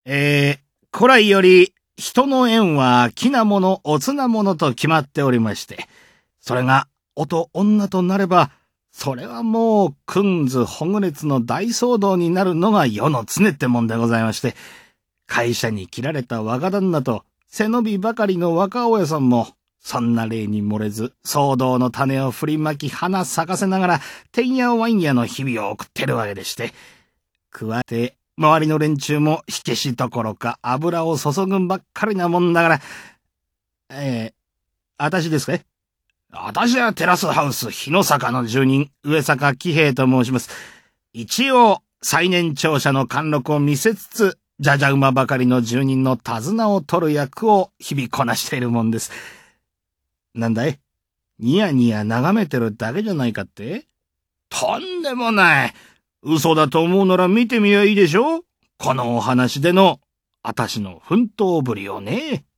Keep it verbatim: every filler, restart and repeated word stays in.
えー、古来より人の縁は気なもの、おつなものと決まっておりまして、それが男女となれば、それはもう、くんずほぐれつの大騒動になるのが世の常ってもんでございまして、会社に切られた若旦那と背伸びばかりの若親さんも、そんな例に漏れず、騒動の種を振りまき花咲かせながら、てんやわんやの日々を送ってるわけでして、加えて、周りの連中も火消しどころか油を注ぐばっかりなもんだから、えー、あたしですか？あたしはテラスハウス日の坂の住人、上坂喜平と申します。一応、最年長者の貫禄を見せつつ、じゃじゃ馬ばかりの住人の手綱を取る役を日々こなしているもんです。なんだい？ニヤニヤ眺めてるだけじゃないかって？とんでもない。嘘だと思うなら見てみりゃいいでしょ？このお話での、あたしの奮闘ぶりをね。